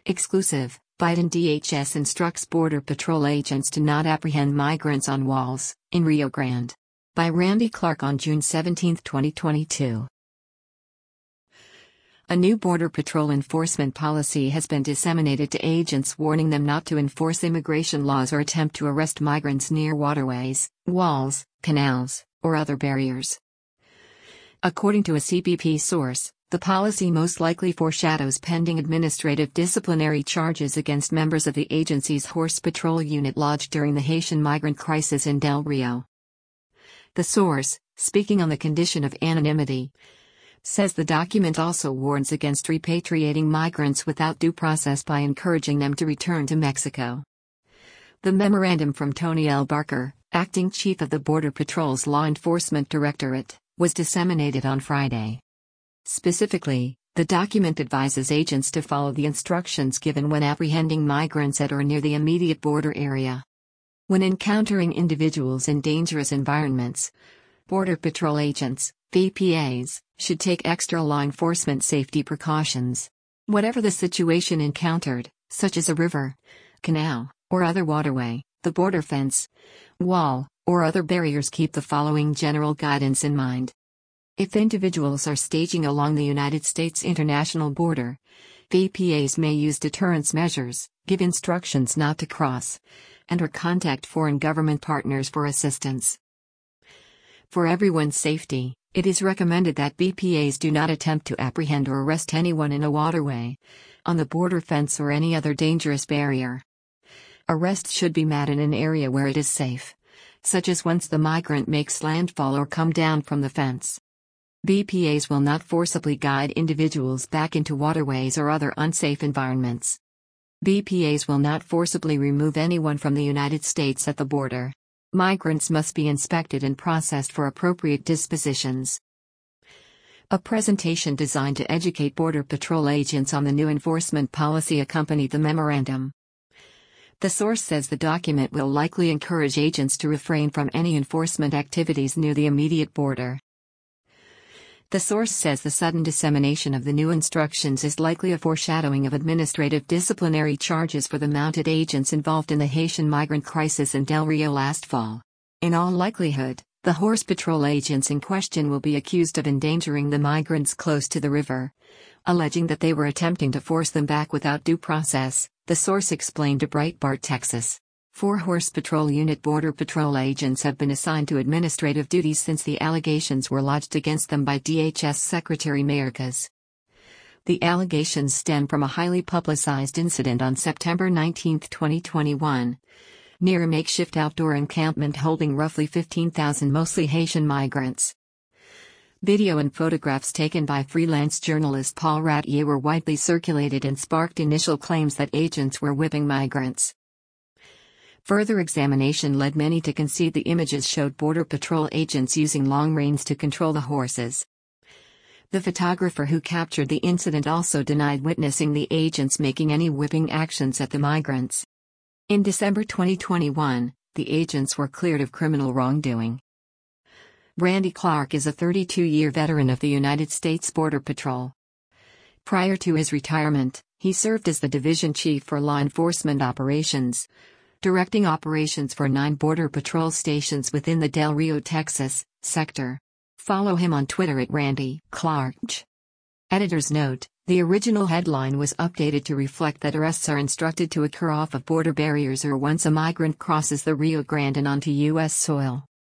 Exclusive, Biden DHS instructs Border Patrol agents to not apprehend migrants on walls, in Rio Grande. By Randy Clark on June 17, 2022. A new Border Patrol enforcement policy has been disseminated to agents warning them not to enforce immigration laws or attempt to arrest migrants near waterways, walls, canals, or other barriers. According to a CBP source, the policy most likely foreshadows pending administrative disciplinary charges against members of the agency's Horse Patrol unit lodged during the Haitian migrant crisis in Del Rio. The source, speaking on the condition of anonymity, says the document also warns against repatriating migrants without due process by encouraging them to return to Mexico. The memorandum from Tony L. Barker, acting chief of the Border Patrol's Law Enforcement Directorate, was disseminated on Friday. Specifically, the document advises agents to follow the instructions given when apprehending migrants at or near the immediate border area. When encountering individuals in dangerous environments, Border Patrol agents, BPAs, should take extra law enforcement safety precautions. Whatever the situation encountered, such as a river, canal, or other waterway, the border fence, wall, or other barriers, keep the following general guidance in mind. If individuals are staging along the United States international border, BPAs may use deterrence measures, give instructions not to cross, and/or contact foreign government partners for assistance. For everyone's safety, it is recommended that BPAs do not attempt to apprehend or arrest anyone in a waterway, on the border fence, or any other dangerous barrier. Arrests should be made in an area where it is safe, such as once the migrant makes landfall or come down from the fence. BPAs will not forcibly guide individuals back into waterways or other unsafe environments. BPAs will not forcibly remove anyone from the United States at the border. Migrants must be inspected and processed for appropriate dispositions. A presentation designed to educate Border Patrol agents on the new enforcement policy accompanied the memorandum. The source says the document will likely encourage agents to refrain from any enforcement activities near the immediate border. The source says the sudden dissemination of the new instructions is likely a foreshadowing of administrative disciplinary charges for the mounted agents involved in the Haitian migrant crisis in Del Rio last fall. In all likelihood, the Horse Patrol agents in question will be accused of endangering the migrants close to the river, alleging that they were attempting to force them back without due process, the source explained to Breitbart, Texas. 4 Horse Patrol Unit Border Patrol agents have been assigned to administrative duties since the allegations were lodged against them by DHS Secretary Mayorkas. The allegations stem from a highly publicized incident on September 19, 2021, near a makeshift outdoor encampment holding roughly 15,000 mostly Haitian migrants. Video and photographs taken by freelance journalist Paul Ratier were widely circulated and sparked initial claims that agents were whipping migrants. Further examination led many to concede the images showed Border Patrol agents using long reins to control the horses. The photographer who captured the incident also denied witnessing the agents making any whipping actions at the migrants. In December 2021, the agents were cleared of criminal wrongdoing. Randy Clark is a 32-year veteran of the United States Border Patrol. Prior to his retirement, he served as the division chief for law enforcement operations, directing operations for 9 Border Patrol stations within the Del Rio, Texas, sector. Follow him on Twitter at Randy Clark. Editor's note: the original headline was updated to reflect that arrests are instructed to occur off of border barriers or once a migrant crosses the Rio Grande and onto U.S. soil.